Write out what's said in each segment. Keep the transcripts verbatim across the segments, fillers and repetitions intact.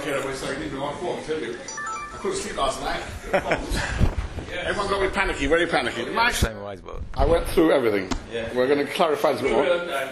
Okay, Rabbi Isai, I need to go on phone, tell you. I couldn't sleep last night. Yeah. Everyone got me panicky, very panicky. Yeah. Same wise, but I went through everything. Yeah. We're going to clarify this a bit more.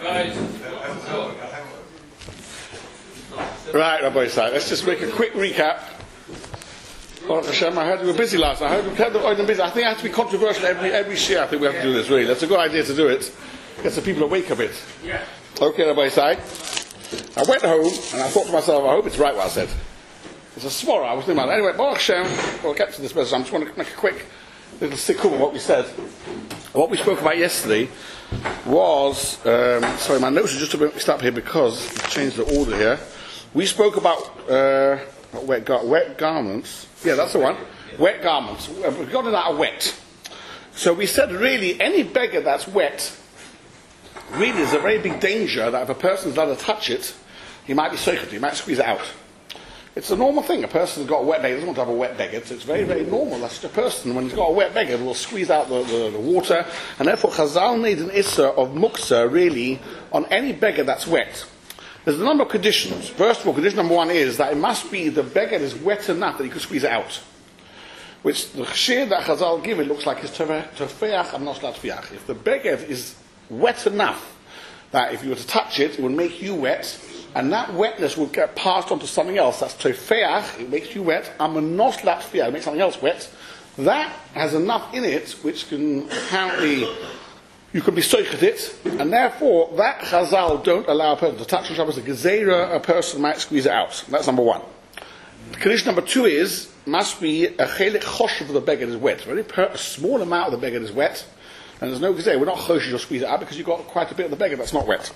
Right, Rabbi Isai, let's just make a quick recap. Baruch Hashem, I heard we were busy last night. I heard we kept the oil busy. I think it has to be controversial every every year. I think we have to do this, really. That's a good idea to do it. Get the people awake a bit. Yeah. Okay, Rabbi Isai. I went home and I thought to myself, I hope it's right what I said. It's a swara. I was thinking about it. Anyway, Baruch Hashem, we'll get to this message. I just want to make a quick little sikum of what we said. What we spoke about yesterday was, um, sorry, my notes are just a bit mixed up here because we changed the order here. We spoke about uh, wet, gar- wet garments. Yeah, that's the one. Wet garments. We've got it out of wet. So we said really any beggar that's wet, really there's a very big danger that if a person's allowed to touch it, he might be soaked, he might squeeze it out. It's a normal thing. A person's got a wet beggar, doesn't want to have a wet beggar, so it's very, very normal. That's just a person, when he's got a wet beggar, will squeeze out the, the, the water, and therefore Chazal made an issa of muksa, really, on any beggar that's wet. There's a number of conditions. First of all, condition number one is that it must be the beggar is wet enough that he can squeeze it out. Which the chshir that Chazal give it looks like is tofeach and not latfiach. If the beggar is wet enough that if you were to touch it, it would make you wet, and that wetness would get passed on to something else. That's tofeach, it makes you wet, and not latfiach, it makes something else wet. That has enough in it which can apparently you can be soichet it, and therefore that Chazal don't allow a person to touch on Shabbos. The gezerah, a person might squeeze it out. That's number one. Condition number two is must be a chelik choshev of the beggar is wet. Very per- a small amount of the beggar is wet, and there's no gezerah. We're not choshev you'll squeeze it out because you've got quite a bit of the beggar that's not wet.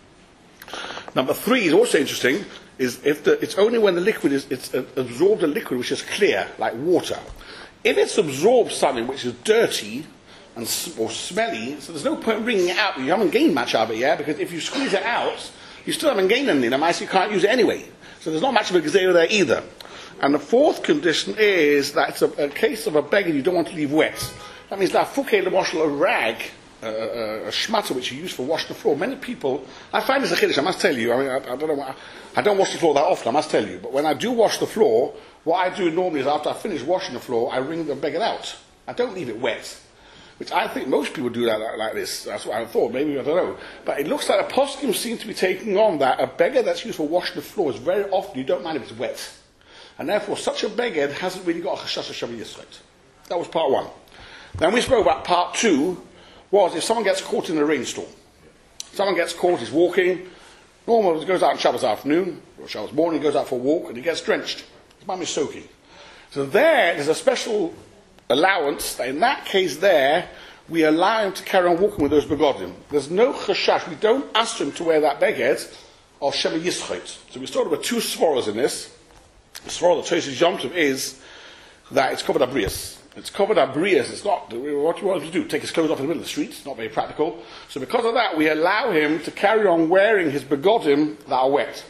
Number three is also interesting. Is if the, it's only when the liquid is it's absorbed a liquid which is clear like water. If it's absorbed something which is dirty and or smelly, so there's no point wringing it out. You haven't gained much of it, yeah? Because if you squeeze it out, you still haven't gained anything. And you can't use it anyway. So there's not much of a gezerah there either. And the fourth condition is that it's a, a case of a beggar you don't want to leave wet. That means that fuke l'moshel, a rag, a, a, a shmata which you use for washing the floor. Many people, I find this a chiddush, I must tell you. I mean, I, I don't know. I, I don't wash the floor that often, I must tell you. But when I do wash the floor, what I do normally is after I finish washing the floor, I wring the beggar out. I don't leave it wet. Which I think most people do that like, like this. That's what I thought. Maybe, I don't know. But it looks like the poskim seem to be taking on that a beggar that's used for washing the floor is very often, you don't mind if it's wet. And therefore, such a beggar hasn't really got a chashash of Shabbat Yisrael. That was part one. Then we spoke about part two, was if someone gets caught in a rainstorm. Someone gets caught, he's walking, normally he goes out on Shabbos afternoon, or Shabbos morning, he goes out for a walk, and he gets drenched. His mum is soaking. So there, there's a special allowance that in that case there we allow him to carry on walking with those begodim. There's no chashash. We don't ask him to wear that beged of Shema Yischot. So we started with two svaras in this. The svara that Tosis Yom Tov is that it's covered abrius. It's covered abrius. It's not what you want him to do. Take his clothes off in the middle of the street. It's not very practical. So because of that, we allow him to carry on wearing his begodim that are wet.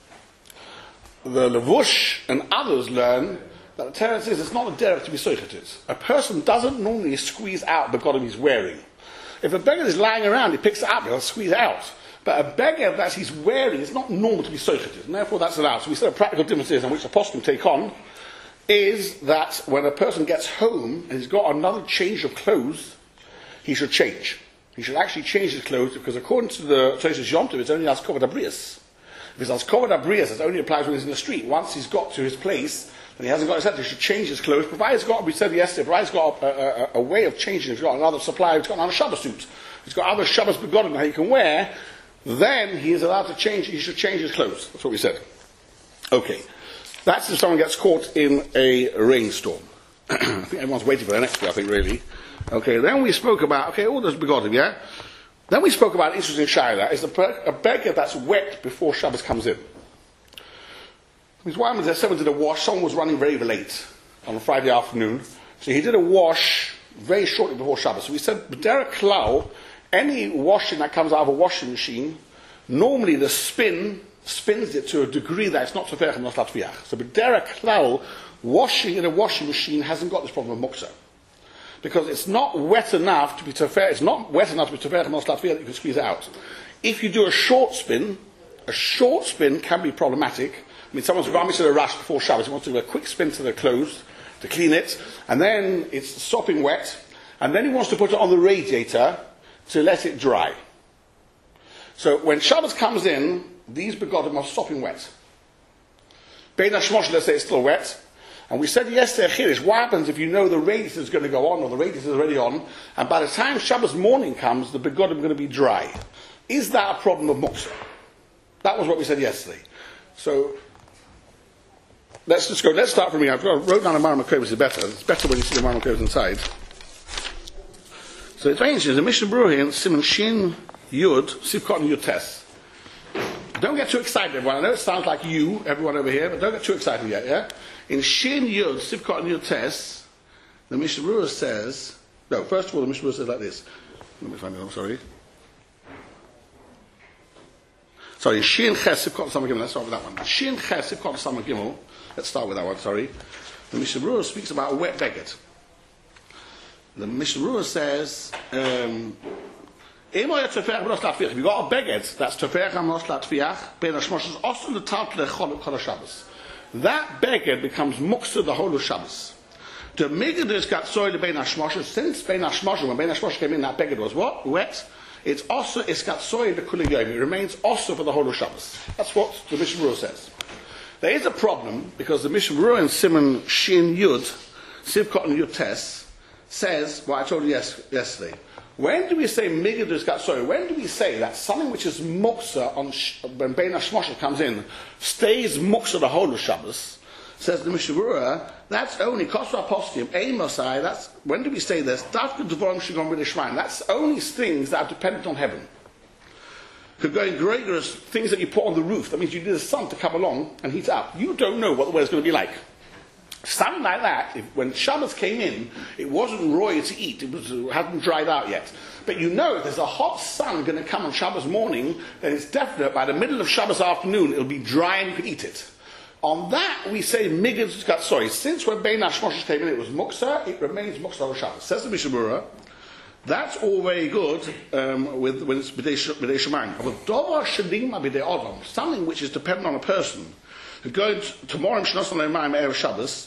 The levush and others learn that the Torah says it's not a derech to be soicheted. A person doesn't normally squeeze out the begodim he's wearing. If a beggar is lying around, he picks it up, he'll squeeze it out. But a beggar that he's wearing is not normal to be soicheted, and therefore that's allowed. So we said a practical difference is, on which the poskim take on, is that when a person gets home and he's got another change of clothes, he should change. He should actually change his clothes, because according to the Tosis Yom Tov, it's only as covered abrius. If it's as covered abrius, it only applies when he's in the street. Once he's got to his place, and he hasn't got his set, he should change his clothes. Provided he's got, we said yesterday, provided he's got a, a, a way of changing, he's got another supply, he's got another Shabbos suit, he's got other Shabbos begodim that he can wear, then he is allowed to change, he should change his clothes. That's what we said. Okay. That's if someone gets caught in a rainstorm. I think everyone's waiting for the next bit, I think, really. Okay, then we spoke about, okay, all those begodim, yeah? Then we spoke about an interesting shayla, is a, a beggar that's wet before Shabbos comes in. His wife was there, someone did a wash, someone was running very late on a Friday afternoon, so he did a wash very shortly before Shabbos. So we said, B'derech klal, any washing that comes out of a washing machine, normally the spin spins it to a degree that it's not tefech and not latviach. So B'derech klal, washing in a washing machine hasn't got this problem of muksa. Because it's not wet enough to be tefech, it's not wet enough to be tefech and not latviach that you can squeeze it out. If you do a short spin, a short spin can be problematic, I mean, someone's garments are rush before Shabbos. He wants to do a quick spin to their clothes to clean it, and then it's sopping wet, and then he wants to put it on the radiator to let it dry. So when Shabbos comes in, these begodim are sopping wet. Bein HaShmosh, let's say it's still wet. And we said yesterday, Chirish, what happens if you know the radiator is going to go on, or the radiator is already on, and by the time Shabbos morning comes, the begodim are going to be dry? Is that a problem of muksa? That was what we said yesterday. So, let's just go, let's start from here. I wrote down a Maram HaKovis, it's better. It's better when you see the Maram HaKovis inside. So it's very interesting. The Mishnah Berurah here, Simon Shin Yud, Sivkot and Yud Tes. Don't get too excited, everyone. I know it sounds like you, everyone over here, but don't get too excited yet, yeah? In Shin Yud, Sivkot and Yud Tes, the Mishnah Berurah says, no, first of all, the Mishnah Berurah says like this. Let me find it, I'm sorry. Sorry, Shin Ches, Sivkot and Samar Gimel, let's start with that one. Shin Ches, Sivkot and Samar Gimel, let's start with that one, sorry. The Mishnah Berurah speaks about a wet beged. The Mishnah Berurah says, um, if you got a beged that's Tefech HaMos LaTfiach, Bein HaShmosh is also the Tal Chol Shabbos. That beged becomes muksa the whole of Shabbos. The beged is got soil Bein HaShmosh, since Bein HaShmosh, when Bein HaShmosh came in, that beged was what? Wet. It's also, it's got soil the Kula Yom. It remains also for the whole of Shabbos. That's what the Mishnah Berurah says. There is a problem, because the Mishnah Berurah in Simon Shin Yud, Sivkot and Yud Tes, says what I told you yes, yesterday. When do we say Migdus got sorry? When do we say that something which is muksa on when Bein HaShmosh comes in stays muksa the whole of Shabbos? Says the Mishnah Berurah, that's only Kosra Poskim, Amosai. That's when do we say this? That's That's only things that are dependent on heaven. Could go in gregarious things that you put on the roof. That means you need the sun to come along and heat up. You don't know what the weather's going to be like. Something like that, if, when Shabbos came in, it wasn't roy to eat, it, was, it hadn't dried out yet. But you know if there's a hot sun going to come on Shabbos morning, then it's definite by the middle of Shabbos afternoon it'll be dry and you can eat it. On that we say Migdus got sorry. Since when Bein HaShmosh came in it was muksa, it remains muksa on Shabbos. Says the Mishnah Berurah, that's all very good um, with, when it's B'dei Shemayim. But Dovar Shadima B'dei Adam, something which is dependent on a person. Going tomorrow, Erev Shabbos,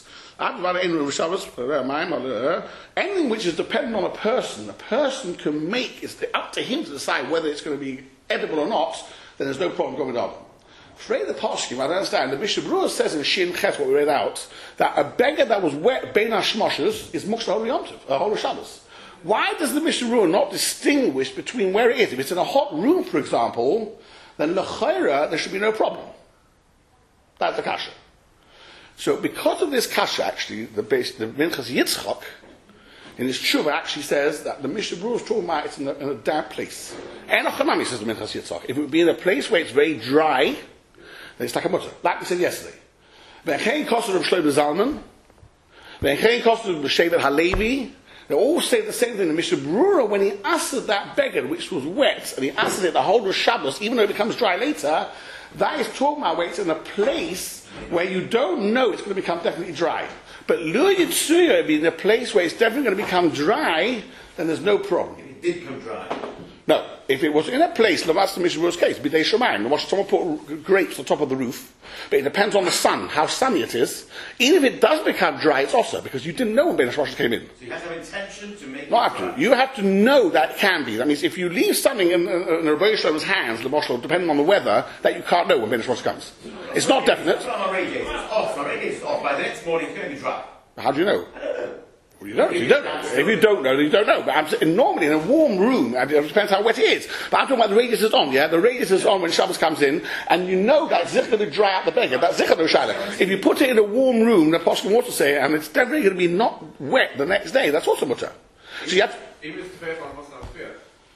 anything which is dependent on a person, a person can make, it's up to him to decide whether it's going to be edible or not, then there's no problem going on. For the Poskim, I don't understand, the Mishnah Berurah says in Shin Ches, what we read out, that a beggar that was wet, Bein HaShmosh, is Muksa Hol Yom Tov, a whole Shabbos. Why does the Mishnah Berurah not distinguish between where it is? If it's in a hot room, for example, then L'chaira, there should be no problem. That's the kasha. So because of this kasha, actually, the, base, the Minchas Yitzchak, in his tshuva, actually says that the Mishnah Berurah is talking about it's in a, in a damp place. Enochanami, says the Minchas Yitzchak. If it would be in a place where it's very dry, then it's like a mutter. Like we said yesterday. V'chein kosher of Shlomo Zalman, v'chein kosher of Shevet Halevi, they all say the same thing. The Mishnah Berurah, when he answered that beggar, which was wet, and he answered it the whole of Shabbos, even though it becomes dry later, that is talking about where it's in a place where you don't know it's going to become definitely dry. But Lu Yitzuya being in a place where it's definitely going to become dry, then there's no problem. It did come dry. No, if it was in a place, that's the Mishnah Berurah's case, B'dei Shemayim, watch someone put grapes on top of the roof, but it depends on the sun, how sunny it is. Even if it does become dry, it's also because you didn't know when Bein HaShmosh came in. So you have to have intention to make Not it have dry. to. You have to know that it can be. That means if you leave something in, in, in Rabbi Yishlomo's hands, the Moshel, depending on the weather, that you can't know when Bein HaShmosh comes. It's not definite. Put on my radiator, it's off, my radiator's off. By the next morning it's going to be dry. How do you know? I don't know. Well, you don't. You don't know. If you don't know, then you don't know. But I'm saying, normally in a warm room, and it depends how wet it is. But I'm talking about the radiator's on, yeah? The radiator's on when Shabbos comes in, and you know that it's going to dry out the beggar. That's zichar no shaila. If you put it in a warm room, the Poskim also say, and it's definitely going to be not wet the next day, that's also mutter. So you have to, Even if the fair one must not fear.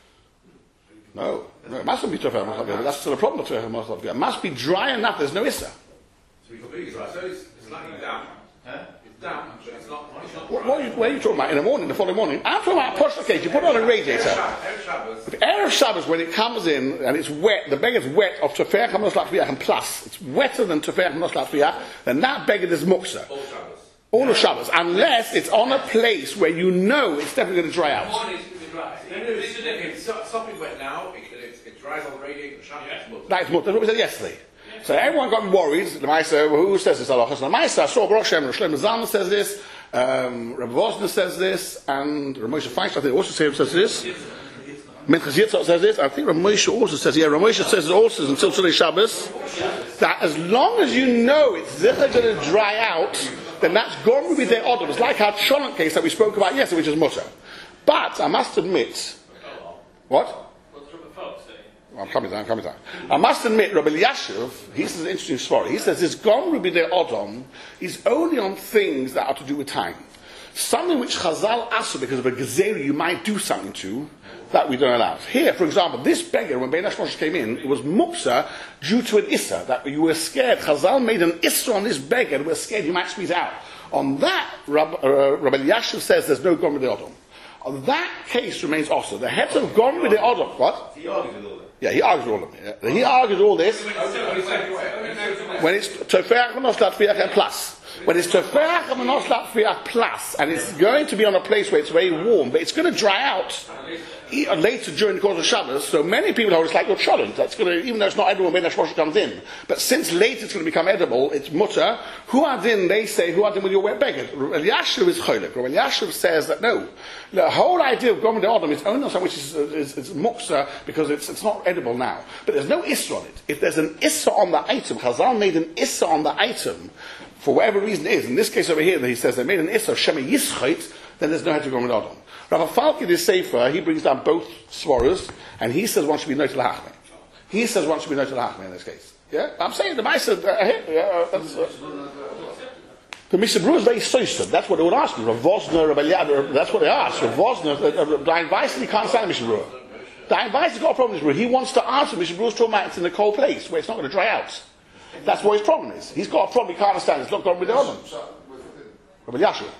no, no, it mustn't be tefah must but that's still a problem. Tefah must not be. It must be dry enough. There's no issa. So we completely dry. So it's, it's slightly damp. Huh? It's damp, but it's not. It's not What, what, are you, what are you talking about? In the morning, the following morning? I'm talking about push the case. You put it on a radiator. Erev Shabbos. Erev Shabbos, when it comes in and it's wet, the beggar's wet of Tefach HaMos LaTfiach, and plus, it's wetter than Tefach HaMos LaTfiach, then that beggar is muksa. All Shabbos. All of Shabbos, unless it's on a place where you know it's definitely going to dry out. Morning is going to be dry. This is if it's so- something wet now, it, it, it dries on the radiator, Shabbos it's mutter. That's mutter. That's what we said yesterday. So everyone got worried. The Maisa, who says this? Halachas. The Maisa, I saw Baruch Shem, Shlomo Zalman says this, um, Rabbi Vosner says this, and Rav Moshe Feinstein, I think also says this. Minchas Yitzchak says this. I think Rav Moshe also says, yeah, Rav Moshe says it also until Tzolei Shabbos, that as long as you know it's zichah going to dry out, then that's going to be their odom. It's like our Cholent case that we spoke about yesterday, which is mutter. But I must admit, what? I'm coming down, I'm coming down. I must admit, Rabbi Elyashiv, he says an interesting story. He says this Gom Rubi De Odom is only on things that are to do with time. Something which Chazal asked because of a gezerah you might do something to, that we don't allow. Here, for example, this beggar, when Bein HaShlosh came in, it was muksa due to an issa, that you were scared. Chazal made an issa on this beggar, and we were scared you might squeeze out. On that, Rabbi, uh, Rabbi Elyashiv says there's no Gom Rubi De Odom. On that case remains also. The head of Gom Rubi De Odom, what? He argued with all that. Yeah, he argues all of it. Yeah. He argues all this when it's Tofeach V'Noslat Fiach and plus. When it's Tofeach V'Noslat Fiach plus, and it's going to be on a place where it's very warm, but it's going to dry out later during the course of Shabbos. So many people hold it's like your cholent. That's going to, even though it's not edible when the Shlosh comes in, but since later it's going to become edible, it's mutter. Who adin? They say who adin with your wet beggar. Elyashiv is cholik. Elyashiv says that no, the whole idea of Gom De Odom is only on something which is, is, is muksa because it's it's not edible now. But there's no issa on it. If there's an issa on the item, Chazal made an issa on the item for whatever reason it is. In this case over here, he says they made an issa shema yischait. Then there's no head to Gom De Odom. Rabbi Falk in his Sefer, he brings down both svaras, and he says one should be noted lahachme. He says one should be noted lahachme in this case. Yeah, I'm saying the Maisa. Uh, uh, that's, uh, the Mishnah Berurah is very soister. That's what they would ask me. Rav Vosner, Rabbi Eliad, that's what they ask. Rav Vosner, uh, uh, Dayan Weiss, he can't stand Mishnah Berurah. Dayan Weiss has got a problem with Mishnah Berurah. He wants to answer Mishnah Berurah's talking about it's in a cold place where it's not going to dry out. That's what his problem is. He's got a problem. He can't understand. It's not going to be the other. Rabbi Yashua.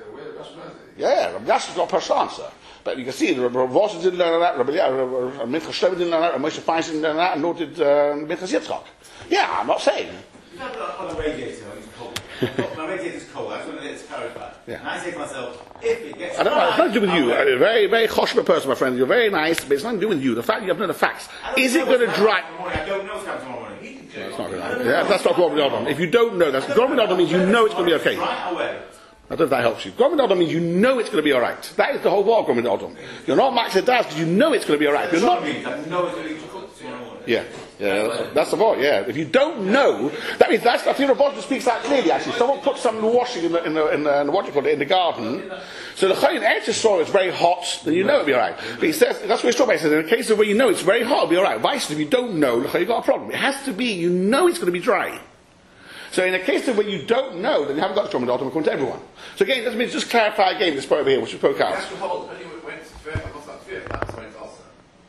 Yeah, Rabbi Yashiv's got a personal answer. But you can see, Rabbi Vosner didn't learn that, Rabbi Minchas Shlomo didn't learn that, Rabbi Moshe Feinstein didn't learn that, and nor did Minchas Yitzchak. Yeah, I'm not saying. You know, on the radiator, when it's cold. My radiator's cold, I just want to let it clarify. Yeah. And I say to myself, if it gets I don't know, it's nothing to do with you. I'll You're a very, very choshma person, my friend. You're very nice, but it's nothing to do with you. The fact you have none of the facts. Is it going to dry? I don't know what's coming tomorrow morning. He can do it. That's not good. Yeah, that's not Gom De Odom. If you don't know, that's Gom De Odom means you know it's going to be okay. Right away. I don't know if that helps you. Gom De Odom means you know it's going to be alright. That is the whole war of Gom De Odom. You're not Max it does because you know it's going to be alright. You're not. I know it's going to be cooked tomorrow morning. Yeah, yeah, that's, that's the point. Yeah, if you don't know, that means that's. I think Rabbi speaks that clearly. Actually, someone put some washing in the in the, in the, in the what do you call it in the garden. So the Chayin Eretz Yisrael is very hot, then you know it'll be alright. But he says that's what he's talking about. He says in a case of where you know it's very hot, it'll be alright. Vice, if you don't know, you've got a problem. It has to be you know it's going to be dry. So in a case of where you don't know, then you haven't got the Gom De Odom according to everyone. So again, let me just clarify again this point over here, which we spoke out. That's the whole, only when it's fair, what's that fair? That's when it's also.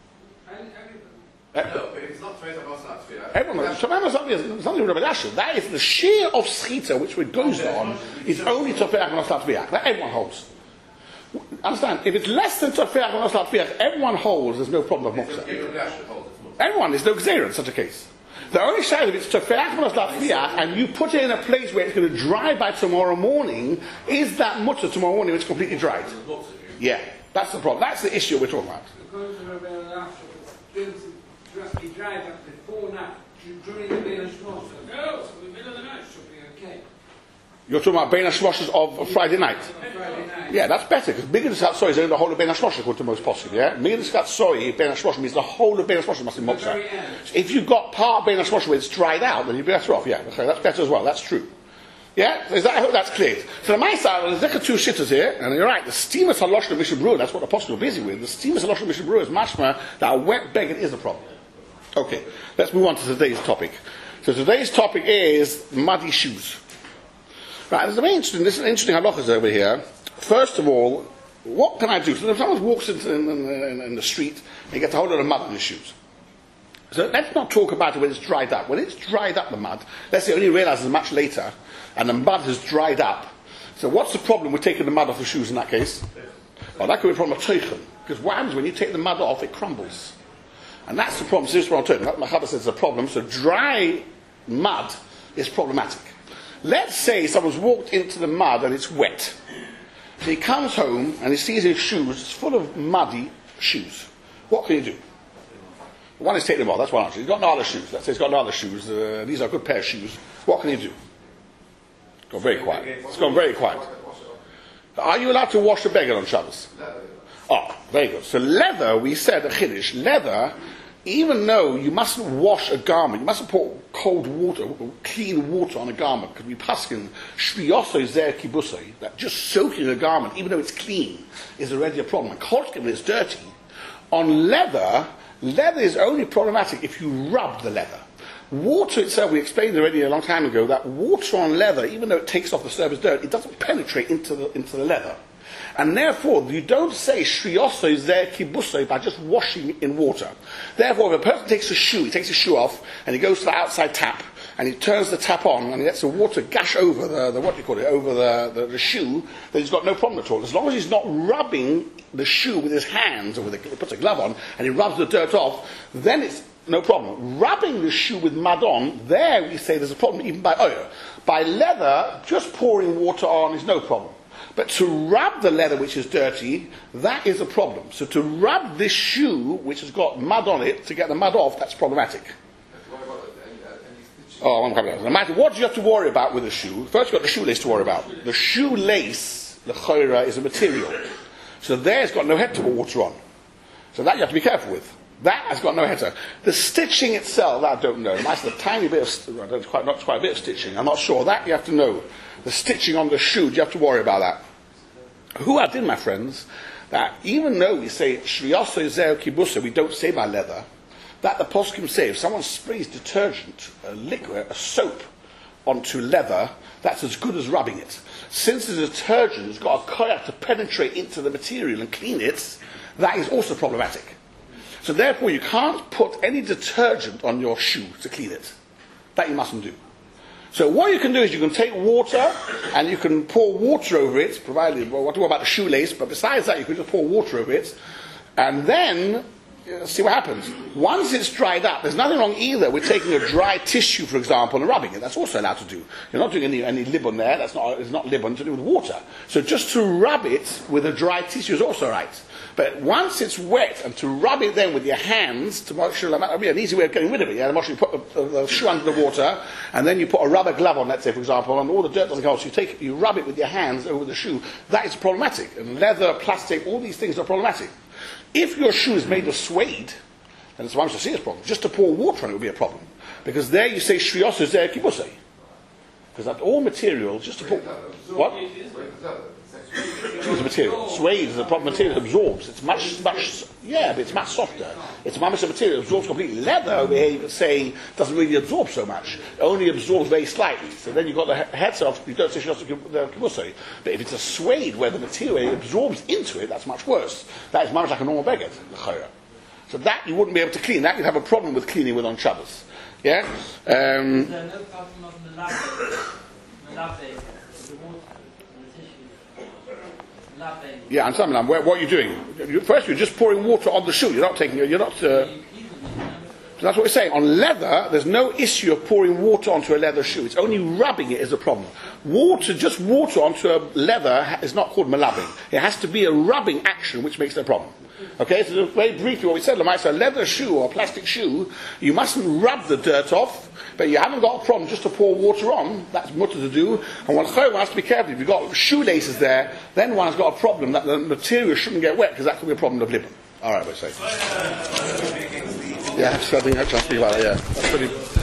No, but if it's not fair, what's that fair? Everyone, so remember something, something with Rabbi Yashua, that is the shear of schita which it goes on is only Tofeach V'Noslat Fiach. That everyone holds. Understand? If it's less than Tofeach V'Noslat Fiach, everyone holds. There's no problem of muksa. Everyone, there's no gzeira in such a case. The only shadow, if it's Tofeach V'Noslat Fiach, and you put it in a place where it's going to dry by tomorrow morning, is that mutter tomorrow morning when it's completely dried? Yeah, that's the problem. That's the issue we're talking about. Because of Rabbi Elyashiv, it's supposed to be dried up before night, during the Bein HaShlosh. No, so the middle of the night should be okay. You're talking about Bein HaShloshes of Friday night? Friday night. Yeah, that's better, because Migdal Satzoi is only the whole of Bein HaShloshes, according to most possible, yeah? Migdal Satzoi, Bein HaShloshes means the whole of Bein HaShloshes must be moksa. So if you've got part of Bein HaShloshes where it's dried out, then you'd be better off, yeah. Okay, that's better as well, that's true. Yeah? So is that, I hope that's clear. So the Maisa, there's two shitters here, and you're right, the steamer Halosh of Mishnah Berurah, that's what the apostle are busy with. The steamer Halosh of Mishnah Berurah is mashma that a wet beggar is a problem. Okay, let's move on to today's topic. So today's topic is muddy shoes. Right, there's a very interesting, this is an interesting halachas over here. First of all, what can I do? So if someone walks into in, in, in the street, they get a whole lot of mud on his shoes. So let's not talk about it when it's dried up. When it's dried up, the mud, let's say only realizes much later, and the mud has dried up. So what's the problem with taking the mud off the shoes in that case? Well, that could be a problem of teichen. Because what happens when you take the mud off, it crumbles. And that's the problem. So this is what I'm talking about. My Chabad says it's a problem. So dry mud is problematic. Let's say someone's walked into the mud and it's wet. So he comes home and he sees his shoes full of muddy shoes. What can you do? One is taking them off, that's one answer. He's got no other shoes. Let's say he's got no other shoes. Uh, these are a good pair of shoes. What can he do? It's gone very quiet. It's gone very quiet. Are you allowed to wash a beggar on Shabbos? Oh, very good. So leather, we said a chiddush, leather, even though you mustn't wash a garment, you mustn't put cold water, clean water on a garment, because we paskin shviyoso zer kibusoi, that just soaking a garment, even though it's clean, is already a problem. And kolskin, when it's dirty, on leather, leather is only problematic if you rub the leather. Water itself, we explained already a long time ago, that water on leather, even though it takes off the surface dirt, it doesn't penetrate into the, into the leather. And therefore, you don't say shriyoso zer kibusoi by just washing in water. Therefore, if a person takes a shoe, he takes his shoe off, and he goes to the outside tap, and he turns the tap on, and he lets the water gush over the, the what do you call it, over the, the, the shoe, then he's got no problem at all. As long as he's not rubbing the shoe with his hands, or with a, he puts a glove on, and he rubs the dirt off, then it's no problem. Rubbing the shoe with mud on, there we say there's a problem even by oil. By leather, just pouring water on is no problem. But to rub the leather which is dirty, that is a problem. So to rub this shoe which has got mud on it, to get the mud off, that's problematic. Oh, I'm coming. No matter what do you have to worry about with a shoe, first you've got the shoelace to worry about. The shoelace, the choira, is a material. So there it's got no head to put water on. So that you have to be careful with. That has got no header. The stitching itself, I don't know. That's a tiny bit of, I don't, quite, not quite a bit of stitching. I'm not sure. That you have to know. The stitching on the shoe, you have to worry about that. Who I did, my friends, that even though we say shriyoso zer kibusa, we don't say by leather, that the poskim say if someone sprays detergent, a liquid, a soap onto leather, that's as good as rubbing it. Since the detergent has got a koyak to penetrate into the material and clean it, that is also problematic. So therefore you can't put any detergent on your shoe to clean it. That you mustn't do. So what you can do is you can take water and you can pour water over it, provided, well, what do you about the shoelace, but besides that you can just pour water over it, and then uh, see what happens. Once it's dried up, there's nothing wrong either with taking a dry tissue, for example, and rubbing it. That's also allowed to do. You're not doing any, any libun there, that's not, it's not libun to do with water. So just to rub it with a dry tissue is also right. But once it's wet, and to rub it then with your hands, to make sure, that would be an easy way of getting rid of it. Yeah, you put the, the shoe under the water, and then you put a rubber glove on, let's say, for example, and all the dirt doesn't go off, so you, take, you rub it with your hands over the shoe. That is problematic. And leather, plastic, all these things are problematic. If your shoe is made of suede, then it's one of the serious problems. Just to pour water on it would be a problem. Because there you say, shriyoso zer kibusei. Because that all material, just to put... What? It's a material. Suede is a proper material. It absorbs. It's much, much, yeah, but it's much softer. It's a much material. It absorbs completely. Leather over here, you could say, doesn't really absorb so much. It only absorbs very slightly. So then you've got the head off. You don't say the kibusei. But if it's a suede where the material absorbs into it, that's much worse. That is much like a normal beggar. So that you wouldn't be able to clean. That you'd have a problem with cleaning with on Shabbos. Yeah. Um, Is there no problem of melave? Melave. Yeah, and something. What are you doing? You, first, you're just pouring water on the shoe. You're not taking. You're not. Uh, so that's what we're saying. On leather, there's no issue of pouring water onto a leather shoe. It's only rubbing it is a problem. Water, just water onto a leather, is not called malabing. It has to be a rubbing action, which makes it a problem. Okay, so very briefly, what we said, like a leather shoe or a plastic shoe, you mustn't rub the dirt off. But you haven't got a problem just to pour water on. That's mutter to do. And one has to be careful. If you've got shoelaces there, then one has got a problem that the material shouldn't get wet, because that could be a problem of libun. All right, we'll say. Yeah, I have to think. I have to speak about it. Yeah, that's pretty.